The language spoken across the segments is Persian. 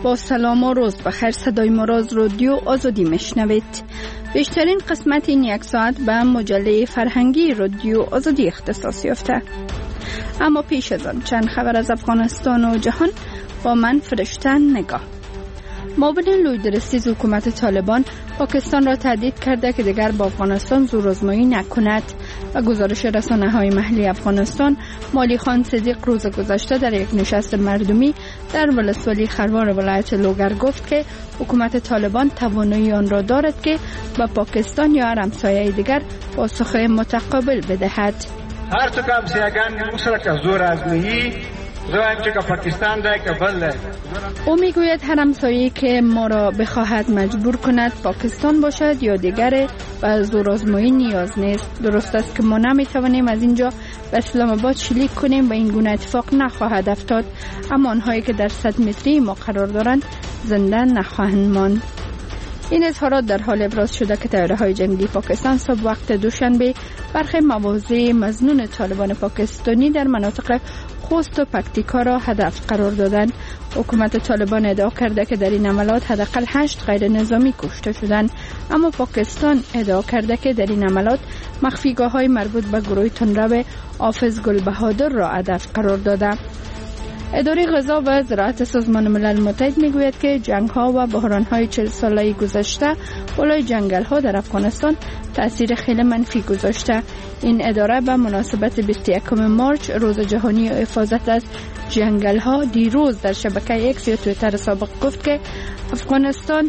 با سلام و روز بخیر. صدای مراز رادیو آزادی میشنوید. بیشترین قسمت این یک ساعت به مجله فرهنگی رادیو آزادی اختصاص یافته. اما پیش از آن چند خبر از افغانستان و جهان با من فرشته نگاه. معاون لویدرسیز حکومت طالبان پاکستان را تهدید کرده که دیگر با افغانستان زورآزمایی نکند. و گزارش رسانه‌های محلی افغانستان، مالی خان صدیق روز گذشته در یک نشست مردمی در ولسوالی خروار ولایت لوگر گفت که حکومت طالبان توانایی آن را دارد که به پاکستان یا هر همسایه دیگر پاسخ متقابل بدهد. هر تو کم سیاگان مسلک زور آزمایی زوایم که پاکستان ده که بله. او میگوید هر همسایه‌ای که ما را بخواهد مجبور کند پاکستان باشد یا دیگر و زورآزمایی نیاز نیست. درست است که ما نمیتوانیم از اینجا به اسلام آباد شلیک کنیم و این گونه اتفاق نخواهد افتاد، اما آنهایی که در 100 متری ما قرار دارند زنده نخواهند ماند. این اظهارات در حال ابراز شده که طیاره‌های جنگی پاکستان صبح وقت دوشنبه برخی مواضع مظنون طالبان پاکستانی در مناطق خوست و پکتیکا را هدف قرار دادند. حکومت طالبان ادعا کرده که در این عملات حداقل 8 غیر نظامی کشته شدند، اما پاکستان ادعا کرده که در این عملات مخفیگاه‌های مربوط به گروه تندرو حافظ گل بهادر را هدف قرار داده. اداره غذا و زراعت سازمان ملل متحد میگوید که جنگ‌ها و بحران‌های 40 ساله گذشته بالای جنگل‌ها در افغانستان تأثیر خیلی منفی گذاشته. این اداره به مناسبت 21 مارچ روز جهانی حفاظت از جنگل‌ها دیروز در شبکه ایکس یا توییتر سابق گفت که افغانستان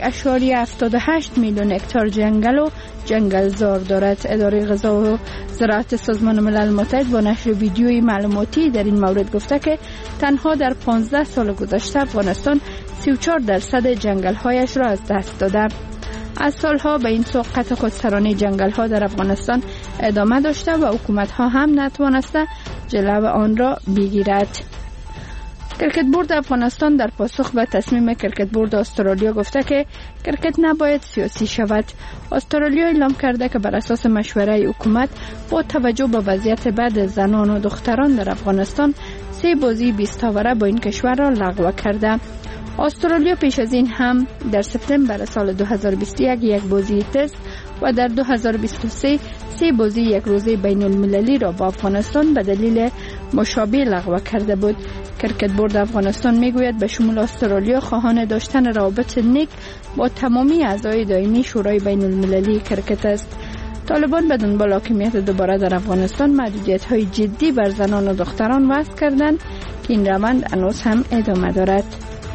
1.78 میلیون هکتار جنگل و جنگلزار دارد. اداره غذا و زراعت سازمان ملل متحد با نشر ویدیوی معلوماتی در این مورد گفته که تنها در 15 سال گذشته افغانستان 34% جنگل‌هایش را از دست داده. از سالها به این سو قطع خودسرانه جنگل‌ها در افغانستان ادامه داشته و حکومت‌ها هم نتوانسته جلو آن را بگیرد. کرکت بورد افغانستان در پاسخ به تصمیم کرکت بورد استرالیا گفته که کرکت نباید سیاسی شود. استرالیا اعلام کرده که بر اساس مشوره حکومت با توجه به وضعیت بد زنان و دختران در افغانستان 3 بازی 20 اوره با این کشور را لغو کرده. استرالیا پیش از این هم در سپتامبر سال 2021 یک بازی تست و در 2023 3 بازی یک روزه بین المللی را با افغانستان به دلیل مشابه لغو کرده بود. کرکت بورد افغانستان میگوید به شمول استرالیا خواهان داشتن روابط نیک با تمامی اعضای دائمی شورای بین المللی کرکت است. طالبان به دنبال حاکمیت دوباره در افغانستان محدودیت‌های جدی بر زنان و دختران وضع کردند که این روند هنوز هم ادامه دارد.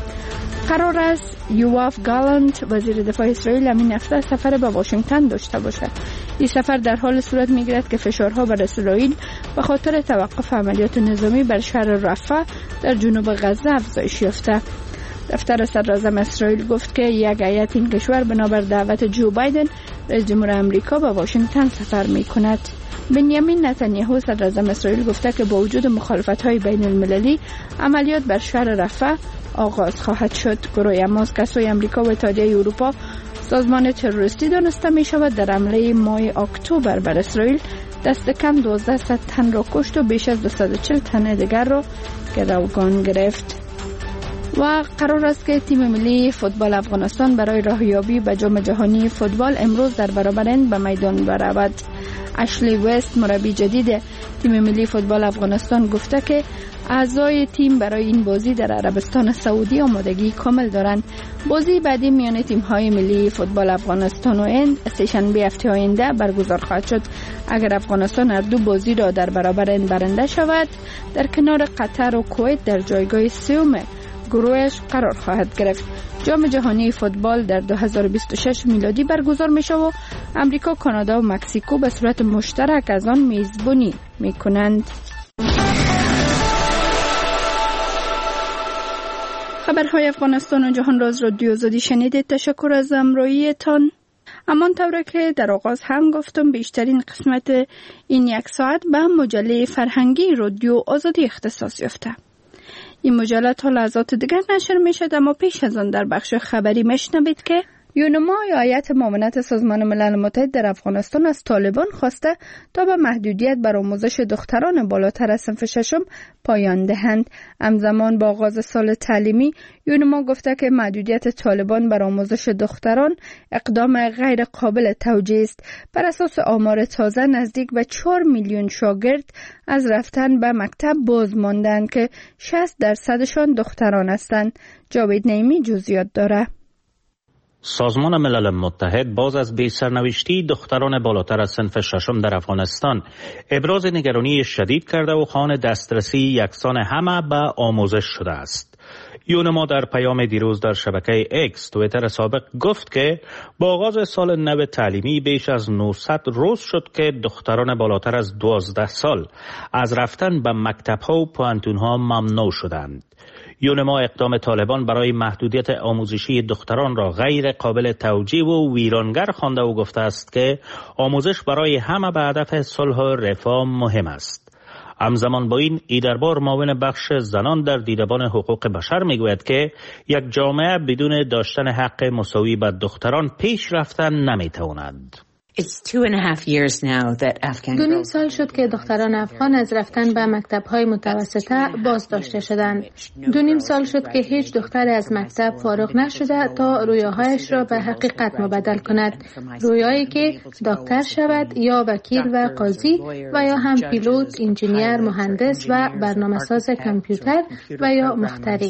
قرار است یواف گالانت وزیر دفاع اسرائیل همین هفته سفر به واشنگتن داشته باشد. این سفر در حال صورت میگیرد که فشارها بر اسرائیل به خاطر توقف عملیات نظامی بر شهر رفح در جنوب غزه افزایش یافته. دفتر صدراعظم اسرائیل گفت که یک هیئت این کشور بنابر دعوت جو بایدن رئیس جمهور آمریکا به واشنگتن سفر میکند. بنیامین نتانیاهو صدراعظم اسرائیل گفته که با وجود مخالفت‌های بین المللی عملیات بر شهر رفح آغاز خواهد شد. گروه حماس کسای آمریکا و اتحادیه اروپا سازمان تروریستی دانسته می شود در حمله ماه اکتبر بر اسرائیل دست کم 1200 تن را کشت و بیش از 240 تن دیگر را گروگان گرفت. و قرار است که تیم ملی فوتبال افغانستان برای راهیابی به جام جهانی فوتبال امروز در برابر هند به میدان برود. اشلی وست مربی جدید تیم ملی فوتبال افغانستان گفته که اعضای تیم برای این بازی در عربستان سعودی آمادگی کامل دارند. بازی بعدی میان تیم‌های ملی فوتبال افغانستان و هند سه‌شنبه هفته آینده برگزار خواهد شد. اگر افغانستان هر دو بازی را در برابر هند برنده شود، در کنار قطر و کویت در جایگاه سوم گروهش قرار خواهد گرفت. جام جهانی فوتبال در 2026 میلادی برگزار می شود و امریکا، کانادا و مکزیکو به صورت مشترک از آن میزبانی می کنند. خبرهای افغانستان و جهان را از رادیو آزادی شنیدید. تشکر از همراهیتان. همان طوری که در آغاز هم گفتم بیشترین قسمت این یک ساعت به مجله فرهنگی رادیو آزادی اختصاص یافته. این مجله تا لحظات دیگر نشر می شد، اما پیش از آن در بخش خبری میشنوید که یونما هیئت معاونت سازمان ملل متحد در افغانستان از طالبان خواسته تا به محدودیت بر آموزش دختران بالاتر از صنف ششم پایان دهند. همزمان با آغاز سال تعلیمی، یونما گفته که محدودیت طالبان بر آموزش دختران اقدام غیر قابل توجیه است. بر اساس آمار تازه نزدیک به 4 میلیون شاگرد از رفتن به مکتب باز ماندند که 60% دختران هستند. جاوید نعیمی جزئیات داره. سازمان ملل متحد باز از بی سرنوشتی دختران بالاتر از صنف ششم در افغانستان ابراز نگرانی شدید کرده و خواهان دسترسی یکسان همه به آموزش شده است. یونما در پیام دیروز در شبکه اکس توییتر سابق گفت که با آغاز سال نو تعلیمی بیش از 900 روز شد که دختران بالاتر از 12 سال از رفتن به مکتب‌ها و پوانتون‌ها ممنوع شدند. یونما اقدام طالبان برای محدودیت آموزشی دختران را غیر قابل توجیه و ویرانگر خوانده و گفته است که آموزش برای همه به هدف صلح و رفاه مهم است. همزمان با این ایدربار معاون بخش زنان در دیدبان حقوق بشر میگوید که یک جامعه بدون داشتن حق مساوی به دختران پیش رفتن نمیتواند. 2.5 سال شد که دختران افغان از رفتن به مکتب‌های متوسطه باز داشته شدند. 2.5 سال شد که هیچ دختر از مکتب فارغ نشده تا رویاهایش را به حقیقت مبدل کند. رویایی که دکتر شود یا وکیل و قاضی و یا هم پیلوت، انجینیر، مهندس و برنامه‌ساز کامپیوتر و یا مخترع.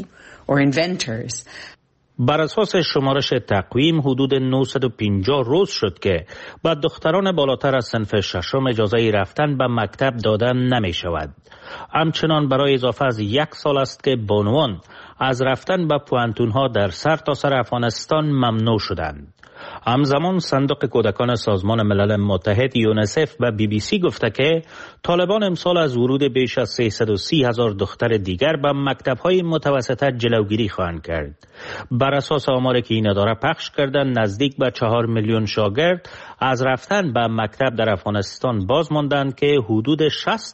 بر اساس شمارش تقویم حدود 950 روز شد که با دختران بالاتر از صنف ششم اجازه رفتن به مکتب دادن نمی شود. همچنان برای اضافه از 1 سال است که بانوان از رفتن به پوانتون‌ها در سرتاسر افغانستان ممنوع شدند. همزمان صندوق کودکان سازمان ملل متحد یونیسف و BBC گفته که طالبان امسال از ورود بیش از 330,000 دختر دیگر به مکتب‌های متوسطه جلوگیری خواهند کرد. بر اساس آماری که این اداره پخش کردن نزدیک به 4 میلیون شاگرد از رفتن به مکتب در افغانستان باز ماندند که حدود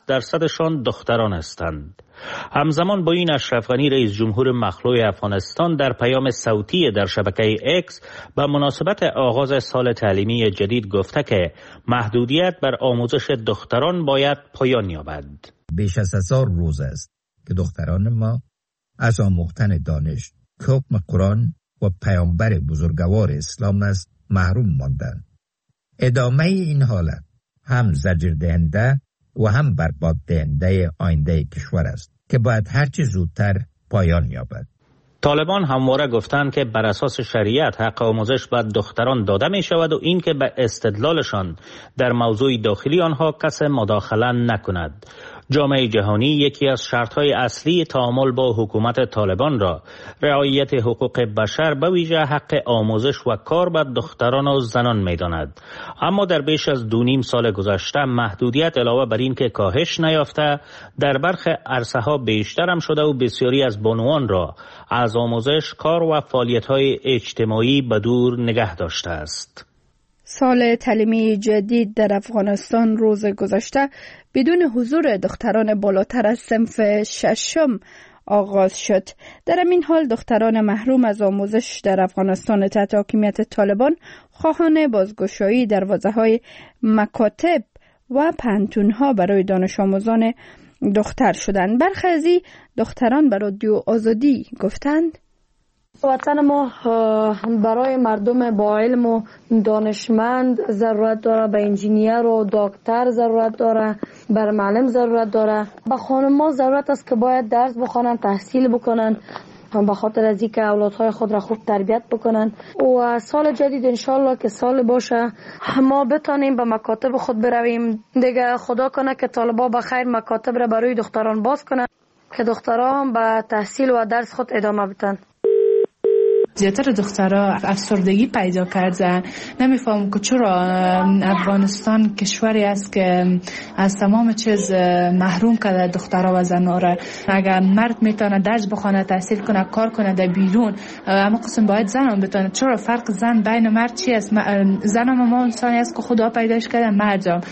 60% دختران هستند. همزمان با این اشرف غنی رئیس جمهور مخلوع افغانستان در پیام صوتی در شبکه اکس به مناسبت آغاز سال تعلیمی جدید گفته که محدودیت بر آموزش دختران باید پایان یابد. بیش از 1000 روز است که دختران ما از آموختن دانش، حکم قرآن و پیامبر بزرگوار اسلام است محروم ماندند. ادامه این حالت هم زجر دهنده و هم برباد دهنده آینده کشور است که باید هرچی زودتر پایان یابد. طالبان همواره گفتند که بر اساس شریعت حق آموزش به دختران داده می شود و این که به استدلالشان در موضوع داخلی آنها کس مداخله نکند. جامعه جهانی یکی از شرطهای اصلی تعامل با حکومت طالبان را رعایت حقوق بشر به ویژه حق آموزش و کار به دختران و زنان می داند. اما در بیش از 2.5 سال گذشته محدودیت علاوه بر این که کاهش نیافته در برخی عرصه‌ها بیشتر هم شده و بسیاری از بانوان را از آموزش، کار و فعالیت‌های اجتماعی به دور نگه داشته است. سال تعلیمی جدید در افغانستان روز گذشته بدون حضور دختران بالاتر از صنف ششم آغاز شد. در این حال دختران محروم از آموزش در افغانستان تحت حاکمیت طالبان خواهان بازگشایی دروازه‌های مکاتب و پانتون‌ها برای دانش آموزان دختر شدند. برخی از دختران به رادیو آزادی گفتند وطن ما برای مردم با علم و دانشمند ضرورت داره، به انجینیر و دکتر ضرورت داره، بر معلم ضرورت داره. به خانم‌ها ضرورت است که باید درس بخونن، تحصیل بکنن، به خاطر از اینکه اولادهای خود را خوب تربیت بکنن و سال جدید انشالله که سال باشه ما بتانیم به مکاتب خود برویم. دیگه خدا کنه که طالبا به خیر مکاتب را برای دختران باز کنن که دختران به تحصیل و درس خود ادامه بدن. زیادتر دخترها افسردگی پیدا کردن. نمیفهمم که چرا افغانستان کشوری است که از تمام چیز محروم کرده دخترها و زنها را. اگر مرد میتونه درس بخونه، تحصیل کنه، کار کنه در بیرون، اما قسم باید زن هم بتونه. چرا فرق زن بین مرد چی است؟ زن هم ما انسانی است که خدا پیداش کرده، مرد هم.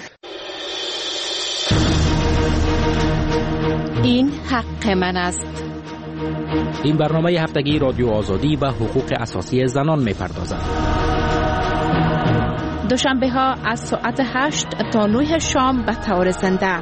این حق من است. این برنامه هفتگی رادیو آزادی و حقوق اساسی زنان می‌پردازد. دوشنبه ها از ساعت 8 تا 9 شام به طور زنده.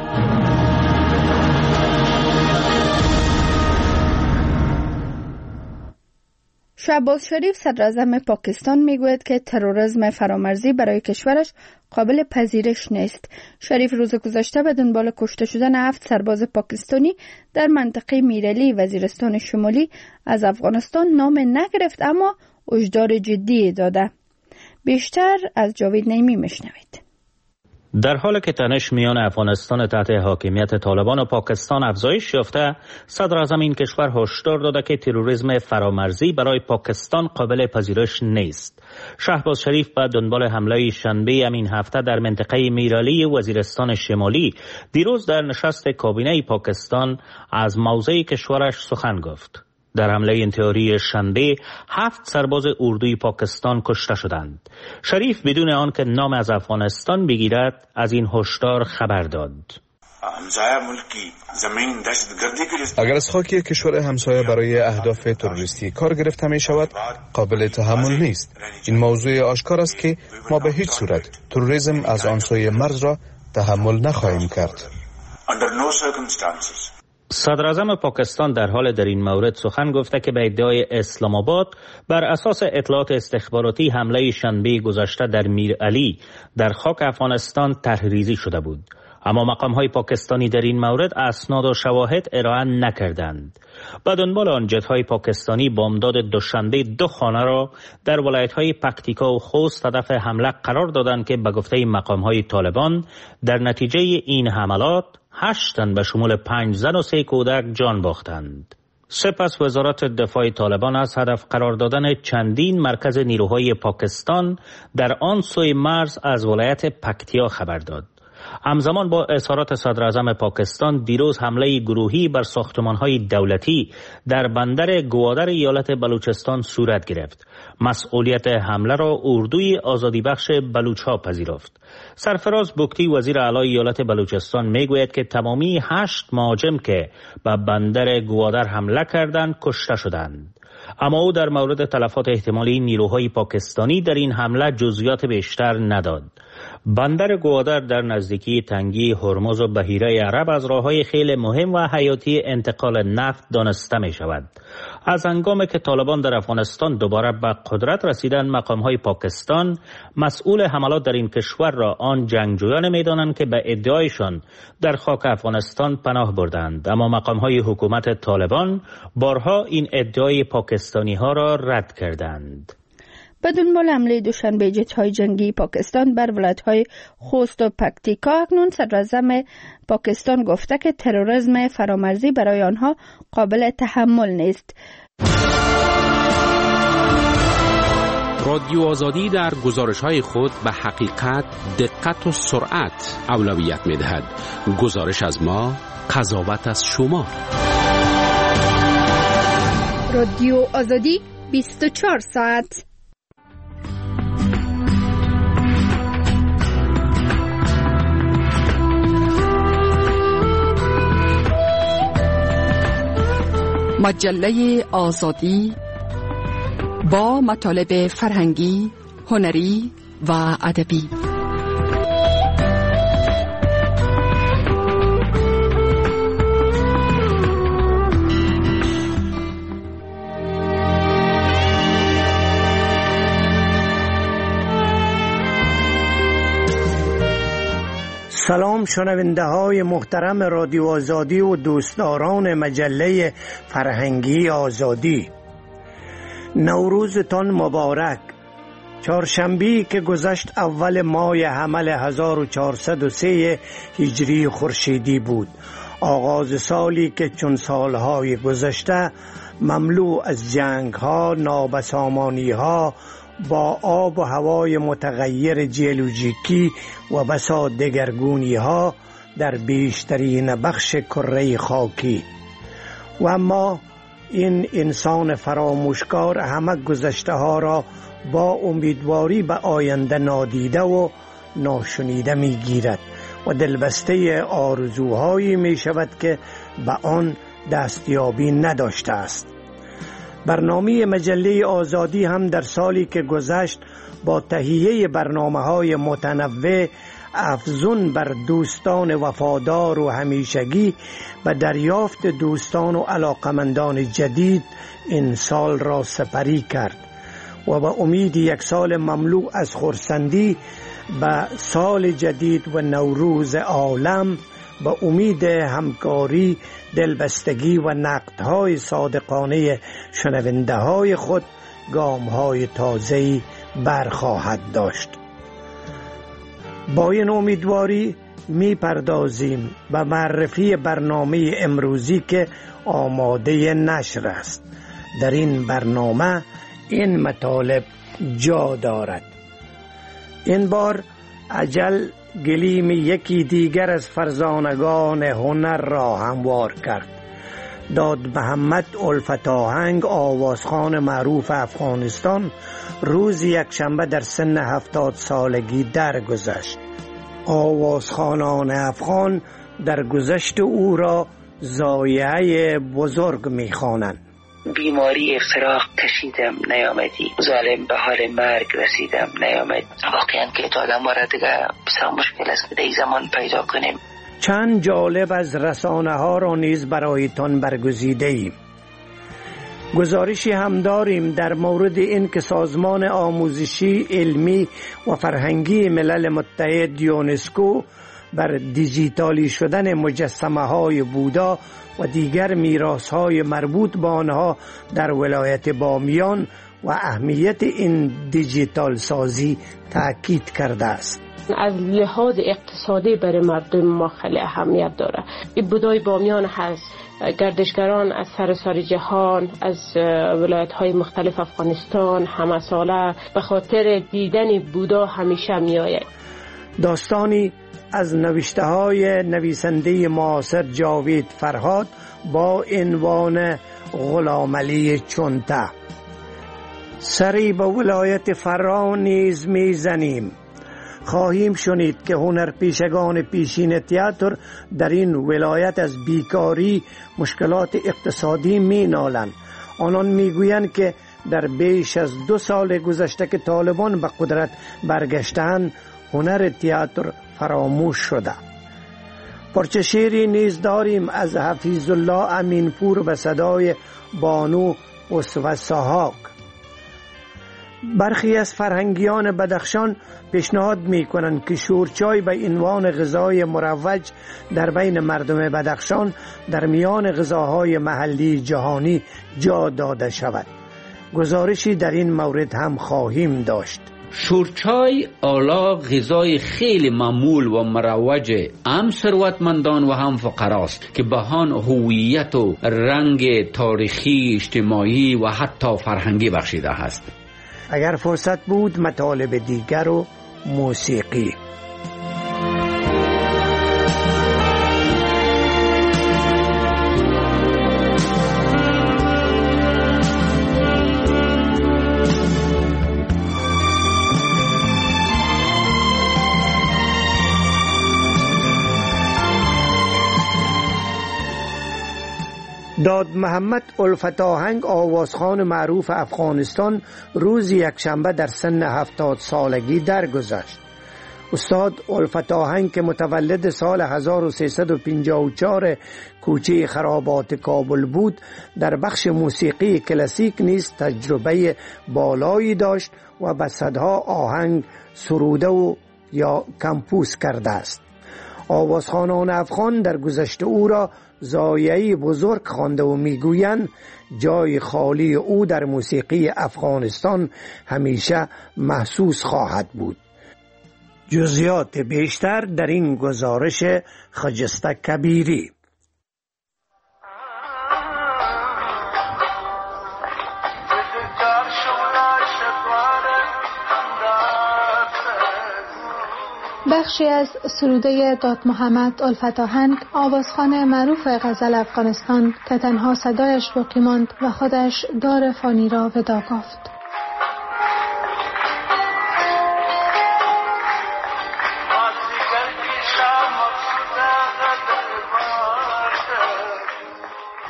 شهباز شریف صدر اعظم پاکستان میگوید که تروریسم فرامرزی برای کشورش قابل پذیرش نیست. شریف روز گذشته به دنبال کشته شدن 7 سرباز پاکستانی در منطقه میرعلی وزیرستان شمالی از افغانستان نام نگرفت، اما هشدار جدی داده. بیشتر از جاوید نعیمی میشنوید. در حالی که تنش میان افغانستان تحت حاکمیت طالبان و پاکستان افزایش یافته، صدر اعظم این کشور هشدار داده که تروریسم فرامرزی برای پاکستان قابل پذیرش نیست. شهباز شریف به دنبال حمله شنبه همین هفته در منطقه میرعلی وزیرستان شمالی دیروز در نشست کابینه پاکستان از موضع کشورش سخن گفت. در حمله انتحاری شنبه 7 سرباز اردوی پاکستان کشته شدند. شریف بدون آن که نام از افغانستان بگیرد از این هشدار خبر داد. اگر از خاک کشور همسایه برای اهداف تروریستی کار گرفته می شود قابل تحمل نیست. این موضوع آشکار است که ما به هیچ صورت تروریسم از آن سوی مرز را تحمل نخواهیم کرد. صدر اعظم پاکستان در این مورد سخن گفته که به ادعای اسلام آباد بر اساس اطلاعات استخباراتی حمله شنبه گذشته در میرعلی در خاک افغانستان طرحریزی شده بود، اما مقام‌های پاکستانی در این مورد اسناد و شواهد ارائه نکردند. به دنبال آن جت‌های پاکستانی بامداد دوشنبه 2 خانه را در ولایت‌های پکتیکا و خوست هدف حمله قرار دادند که به گفته مقام‌های طالبان در نتیجه این حملات 8 تن به شمول 5 زن و 3 کودک جان باختند. سپس وزارت دفاع طالبان از هدف قرار دادن چندین مرکز نیروهای پاکستان در آن سوی مرز از ولایت پکتیا خبر داد. همزمان با اظهارات صدر اعظم پاکستان دیروز حمله گروهی بر ساختمان‌های دولتی در بندر گوادر ایالت بلوچستان صورت گرفت. مسئولیت حمله را اردوی آزادی بخش بلوچ‌ها پذیرفت. سرفراز بگتی وزیر اعلی ایالت بلوچستان میگوید که تمامی 8 مهاجم که به بندر گوادر حمله کردند کشته شدند. اما او در مورد تلفات احتمالی نیروهای پاکستانی در این حمله جزئیات بیشتر نداد. بندر گوادر در نزدیکی تنگی هرمز و بحیره عرب از راههای خیلی مهم و حیاتی انتقال نفت دانسته می شود. از هنگامی که طالبان در افغانستان دوباره به قدرت رسیدن، مقام‌های پاکستان مسئول حملات در این کشور را آن جنگجویان می‌دانند که به ادعایشان در خاک افغانستان پناه بردند، اما مقام‌های حکومت طالبان بارها این ادعای پاکستانی‌ها را رد کردند. به دنبال حمله دوشنبه جت‌های جنگی پاکستان بر ولایت‌های خوست و پکتیکا، اکنون صدراعظم پاکستان گفته که تروریسم فرامرزی برای آنها قابل تحمل نیست. رادیو آزادی در گزارش‌های خود به حقیقت، دقت و سرعت اولویت می‌دهد. گزارش از ما، قضاوت از شما. رادیو آزادی 24 ساعت. مجله آزادی با مطالب فرهنگی، هنری و ادبی. سلام شنونده های محترم رادیو آزادی و دوستداران مجله فرهنگی آزادی، نوروزتان مبارک. چهارشنبه‌ای که گذشت اول ماه حمل 1403 هجری خورشیدی بود، آغاز سالی که چون سالهای گذشته مملو از جنگ‌ها، نابسامانی‌ها با آب و هوای متغیر جیولوژیکی و بسا دگرگونی‌ها در بیشترین بخش کره خاکی. و اما این انسان فراموشکار همه گذشته ها را با امیدواری به آینده نادیده و ناشنیده می گیرد و دلبسته آرزوهایی می شود که به آن دستیابی نداشته است. برنامه مجله آزادی هم در سالی که گذشت با تهیه برنامه‌های متنوع افزون بر دوستان وفادار و همیشگی و دریافت دوستان و علاقمندان جدید این سال را سپری کرد و با امید یک سال مملو از خرسندی به سال جدید و نوروز عالم، با امید همکاری، دلبستگی و نقدهای صادقانه شنونده های خود گام‌های تازه‌ای برخواهد داشت. با این امیدواری می پردازیم به معرفی برنامه امروزی که آماده نشر است. در این برنامه این مطالب جا دارد. این بار اجل گلیم یکی دیگر از فرزانگان هنر را هموار کرد. داد محمد الفت آهنگ، آوازخوان معروف افغانستان، روز یکشنبه در سن 70 سالگی درگذشت. آوازخوانان افغان در گذشت او را ضایعه بزرگ می‌خوانند. بیماری افتراق کشیدم نیامدی، ظالم به حال مرگ رسیدم نیامد. واقعا که تا آدم را دیگه بسیار مشکل است در این زمان پیدا کنیم. چند جالب از رسانه ها را نیز برایتان برگزیده ایم. گزارشی هم داریم در مورد این که سازمان آموزشی، علمی و فرهنگی ملل متحد یونسکو بر دیجیتالی شدن مجسمه های بودا و دیگر میراث های مربوط به آنها در ولایت بامیان و اهمیت این دیجیتال سازی تاکید کرده است. از لحاظ اقتصادی برای مردم ما خیلی اهمیت داره. این بودای بامیان هست، گردشگران از سراسر جهان، از ولایت‌های مختلف افغانستان همه ساله به خاطر دیدن بودا همیشه میآید. داستانی از نوشته‌های نویسنده معاصر جاوید فرهاد با عنوان غلامعلی چونته. سری به ولایت فرا نیز میزنیم. خواهیم شنید که هنرپیشگان پیشین تئاتر در این ولایت از بیکاری، مشکلات اقتصادی مینالند. آنان میگویند که در بیش از 2 سال گذشته که طالبان به قدرت برگشتند، هنر تئاتر فراموش شده. پرچه شعری نیز داریم از حفیظ الله امینپور به صدای بانو اسوه ساحاک. برخی از فرهنگیان بدخشان پیشنهاد می کنند که شورچای به عنوان غذای مروج در بین مردم بدخشان در میان غذاهای محلی جهانی جا داده شود. گزارشی در این مورد هم خواهیم داشت. شورچای اعلی غذای خیلی معمول و مروج هم ثروتمندان و هم فقراست که به آن هویت و رنگ تاریخی، اجتماعی و حتی فرهنگی بخشیده است. اگر فرصت بود مطالب دیگر و موسیقی. داد محمد الفت آهنگ، آوازخوان معروف افغانستان، روز یکشنبه در سن 70 سالگی درگذشت. استاد الفت آهنگ که متولد سال 1354 کوچه خرابات کابل بود، در بخش موسیقی کلاسیک نیز تجربه بالایی داشت و به صدها آهنگ سروده و یا کمپوز کرده است. آوازخوانان افغان در گذشته او را ضایعه بزرگ خوانده و میگویند جای خالی او در موسیقی افغانستان همیشه محسوس خواهد بود. جزئیات بیشتر در این گزارش خجسته کبیری. بخشی از سروده داد محمد الفت آهنگ، آوازخوان معروف غزل افغانستان که تنها صدایش باقی ماند و خودش دار فانی را ودا گفت.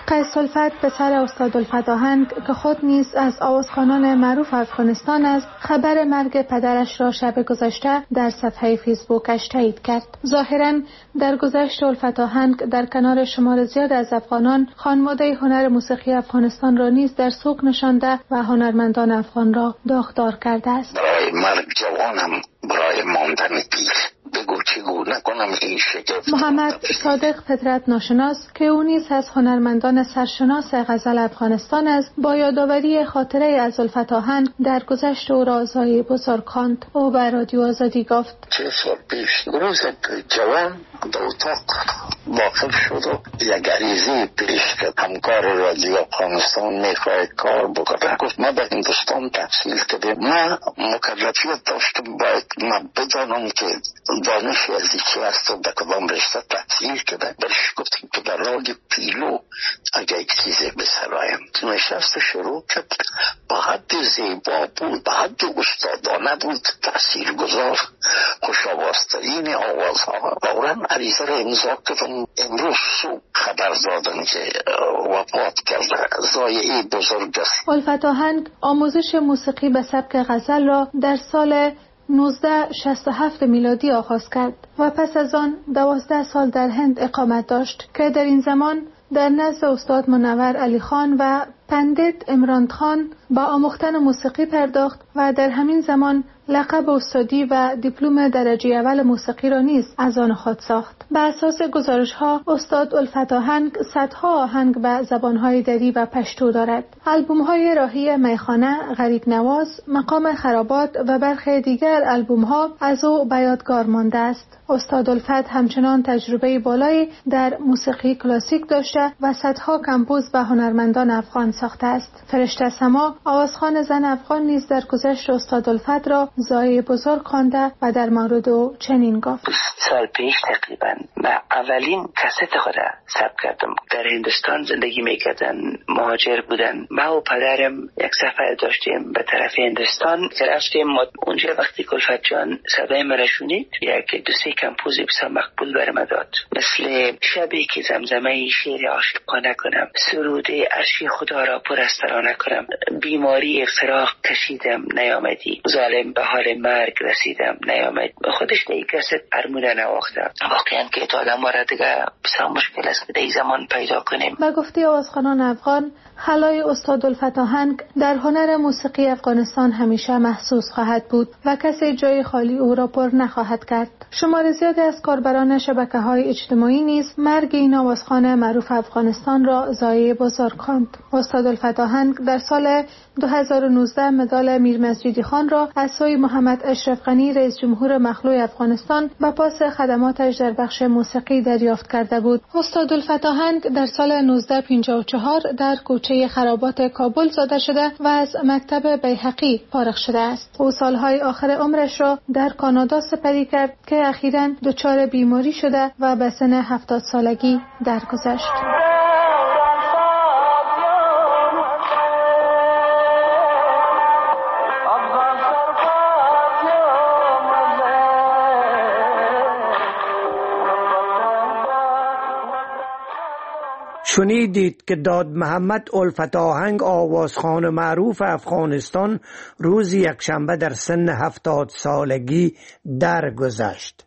قیس الفت پسر استاد الفت آهنگ که خود نیز از آوازخوانان معروف افغانستان است، خبر مرگ پدرش را شب گذشته در صفحه فیسبوکش تایید کرد. ظاهراً در گذشت الفت آهنگ در کنار شمار زیاد از افغانان خانواده هنر موسیقی افغانستان را نیز در سوق نشانده و هنرمندان افغان را داغدار کرده است. برای مرگ جوانم، برای ماندن پیر، بگو چگونه کنم این شگفت. محمد صادق فطرت ناشناس که او نیز از هنرمندان سرشناس غزل افغانستان است، با یادآوری خاطره از الفت آهنگ در گذشت او را زایی بزرگ خواند. او به رادیو آزادی گفت: 3 سال پیش روز جوان در اتاق داخل شد و یک عریضه پیش کرد. همکار رادیو افغانستان میخواهد کار بکنه. گفت ما به هندوستان تحصیل کردیم، ما مکلفیت داشتم باید ما بدانم که دانش از چی است و به کدام رشته تحصیل کرده. برش گفتیم که در راه پیلو اگه یک چیزی بسرایم. نشست شروع کرد، با حد زیبا بود، با حد استادانه بود، تأثیر گذار، خوش آوازترین آوازها. فوراً عریضه را امضا کردم. امروز صبح خبر دادن که وفات کرده. ضایعه بزرگ است. الفت آهنگ آموزش موسیقی به سبک غزل را در سال 1967 میلادی آغاز کرد و پس از آن 12 سال در هند اقامت داشت که در این زمان در نزد استاد منور علی خان و پندت عمران خان با آموختن موسیقی پرداخت و در همین زمان لقب استادی و دیپلم درجه اول موسیقی را نیز از آن خود ساخت. بر اساس گزارش‌ها استاد الفت آهنگ صدها آهنگ به زبان‌های دری و پشتو دارد. آلبوم‌های راهی میخانه، غریب نواز، مقام خرابات و برخی دیگر آلبوم‌ها از او به یادگار مانده است. استاد الفت همچنان تجربه بالایی در موسیقی کلاسیک داشته و صدها کمپوز به هنرمندان افغان ساخته است. فرشته سما، آوازخوان زن افغان نیز در گذشت استاد الفت را زایی بزرگ خوانده و در مورد او چنین گفت: 20 سال پیش تقریبا من اولین کست خود ثبت کردم. در هندوستان زندگی میکردن، مهاجر بودن. ما و پدرم یک سفر داشتیم به طرف هندوستان. رفتیم اونجا وقتی الفت جان صدای مرا شنید، یک 2-3 کمپوز بسیار مقبول برام داد، مثل شبی که زمزمه شعر عاشقانه کنم، سرود عرش خدا را پر از ترانه کنم، بیماری افتراق کشیدم نیامدی، ظالم به حال مرگ رسیدم نیامد. خودش دیگه کست ارمونه نواخته. واقعا که تا آدم را دیگه بسیار مشکل است که در زمان پیدا کنیم. و گفته آوازخوانان افغان، حلای استاد الفت آهنگ در هنر موسیقی افغانستان همیشه محسوس خواهد بود و کسی جای خالی او را پر نخواهد کرد. شمار زیادی از کاربران شبکه‌های اجتماعی نیز مرگ این آوازخوان معروف افغانستان را ضایعه بزرگ خواند. استاد الفت آهنگ در سال 2019 مدال میر مسجدی خان را از سوی محمد اشرف غنی رئیس جمهور مخلوع افغانستان به پاس خدماتش در بخش موسیقی دریافت کرده بود. استاد الفت آهنگ در سال 1954 در کوچه خرابات کابل زاده شده و از مکتب بیهقی فارغ شده است. او سالهای آخر عمرش را در کانادا سپری کرد که اخیراً دچار بیماری شده و به سن 70 سالگی درگذشت. شنیدید که داد محمد الفت آهنگ آوازخوان معروف افغانستان روز یکشنبه در سن 70 سالگی درگذشت.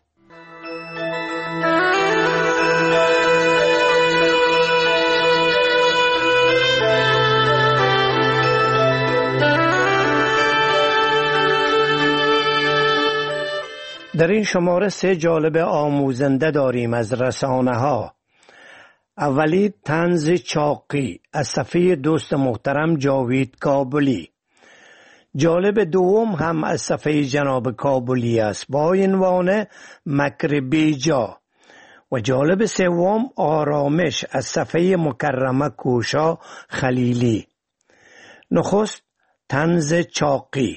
در این شماره 3 جالب آموزنده داریم از رسانه ها. اولی طنز چاقی از صفحه دوست محترم جاوید کابلی. جالب دوم هم از صفحه جناب کابلی است با عنوان مکر بیجا و جالب سوم آرامش از صفحه مکرمه کوشا خلیلی. نخست طنز چاقی.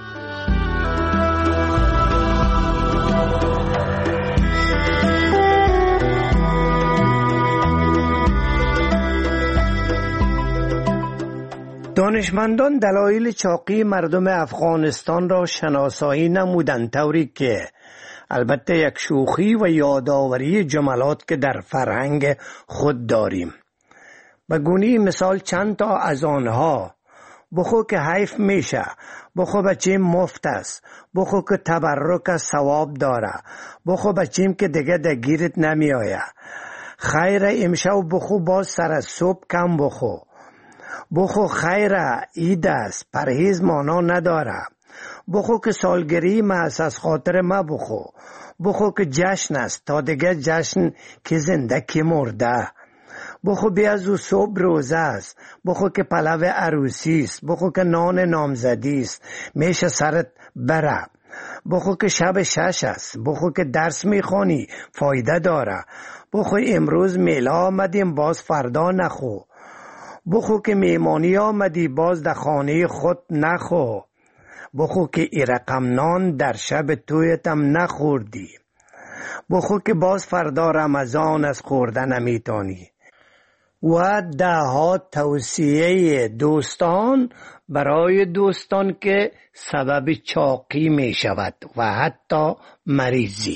دانشمندان دلایل چاقی مردم افغانستان را شناسایی نمودند، طوری که البته یک شوخی و یادآوری جملات که در فرهنگ خود داریم. به گونی مثال چند تا از آنها: بخو که حیف میشه، بخو بچیم مفت است، بخو که تبرک ثواب داره، بخو بچیم که دیگه دگیرت نمی آیه، خیر امشب بخو باز سر از صبح کم بخو، بخو خیر عید است پرهیز مانا نداره، بخو که سالگری محض از خاطر ما بخو، بخو که جشن است تا دیگه جشن که زنده که مرده، بخو بیازو صبح روزه است، بخو که پلو عروسی است، بخو که نان نامزدی است میشه سرت بره، بخو که شب 6 است، بخو که درس میخونی فایده داره، بخو امروز میلا آمدیم باز فردا نخو، بخو که میمانی آمدی باز در خانه خود نخو، بخو که ای رقم نان در شب تویتم نخوردی، بخو که باز فردا رمضان از خوردن نمیتانی. و دهها توصیه دوستان برای دوستان که سبب چاقی می شود و حتی مریضی.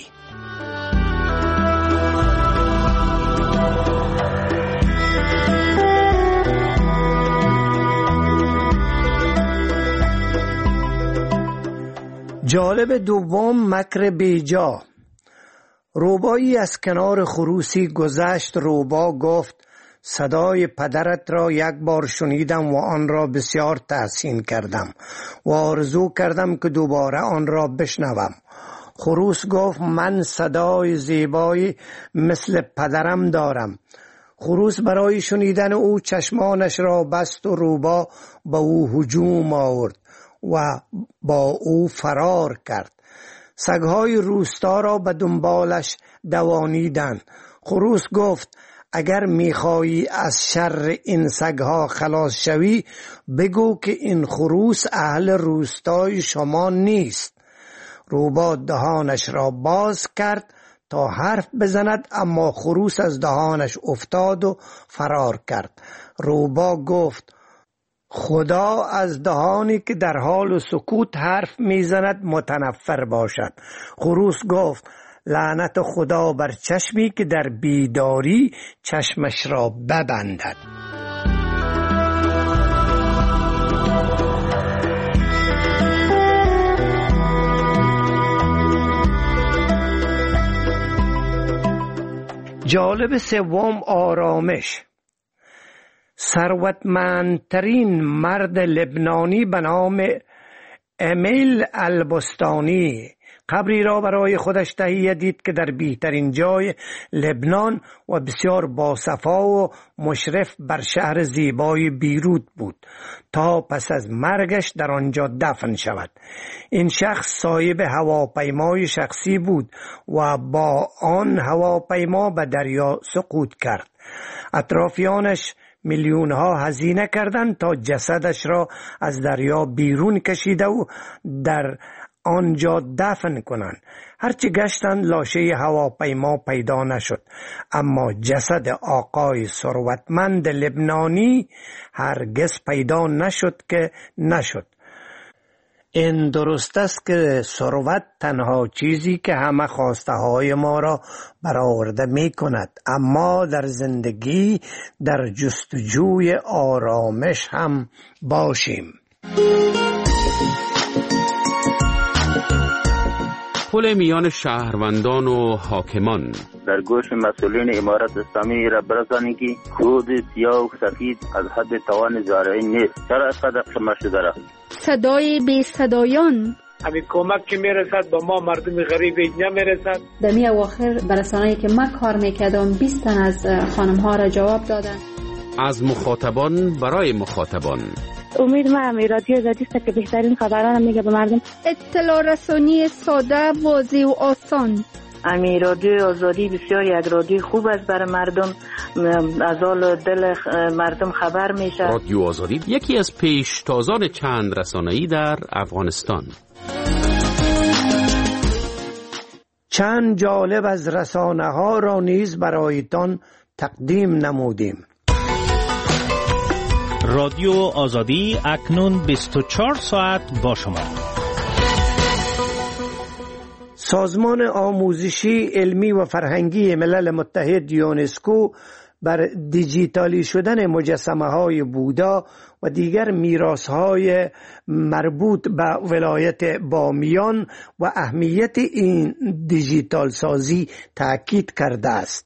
جالب دوم، مکر بیجا. روبایی از کنار خروسی گذشت. روبا گفت: صدای پدرت را یک بار شنیدم و آن را بسیار تحسین کردم و آرزو کردم که دوباره آن را بشنوم. خروس گفت: من صدای زیبایی مثل پدرم دارم. خروس برای شنیدن او چشمانش را بست و روبا به او هجوم آورد و با او فرار کرد. سگهای روستا را به دنبالش دوانیدند. خروس گفت: اگر میخوایی از شر این سگها خلاص شوی بگو که این خروس اهل روستای شما نیست. روبا دهانش را باز کرد تا حرف بزند، اما خروس از دهانش افتاد و فرار کرد. روبا گفت: خدا از دهانی که در حال سکوت حرف میزند متنفر باشد. خروس گفت: لعنت خدا بر چشمی که در بیداری چشمش را ببندد. جالب سوم، آرامش. ثروتمندترین مرد لبنانی به نام امیل البستانی قبری را برای خودش تهیه دید که در بهترین جای لبنان و بسیار باصفا و مشرف بر شهر زیبای بیروت بود تا پس از مرگش در آنجا دفن شود. این شخص صاحب هواپیمای شخصی بود و با آن هواپیما به دریا سقوط کرد. اطرافیانش میلیون‌ها هزینه کردند تا جسدش را از دریا بیرون کشیده و در آنجا دفن کنند. هرچی گشتند لاشه هواپیما پیدا نشد، اما جسد آقای ثروتمند لبنانی هرگز پیدا نشد که نشد. این درست است که ثروت تنها چیزی که همه خواسته های ما را برآورده می کند، اما در زندگی در جستجوی آرامش هم باشیم. پل میان شهروندان و حاکمان. در گوش مسئولین امارت اسلامی را برسانید که خود سیاه و سفید از حد توان زارعین نیست. چرا اینقدر شما شده را؟ صدای بی صدایان. همین کمک که میرسد با ما مردم غریب نمیرسد. در می اواخر برسانه‌ای که من کار میکردم 20 تن از خانم ها را جواب دادن. از مخاطبان برای مخاطبان. امید من رادیو آزادی است که بهترین خبران میگه به مردم. اطلاع رسانی ساده، واضح و آسان. رادیو آزادی بسیار یک رادیو خوب است برای مردم، از حال دل مردم خبر میشه. رادیو آزادی یکی از پیشتازان چند رسانه‌ای در افغانستان. چند جالب از رسانه ها را نیز برایتان تقدیم نمودیم. رادیو آزادی اکنون 24 ساعت با شما. سازمان آموزشی، علمی و فرهنگی ملل متحد یونسکو بر دیجیتالی شدن مجسمه های بودا و دیگر میراث های مربوط به ولایت بامیان و اهمیت این دیجیتال سازی تاکید کرده است.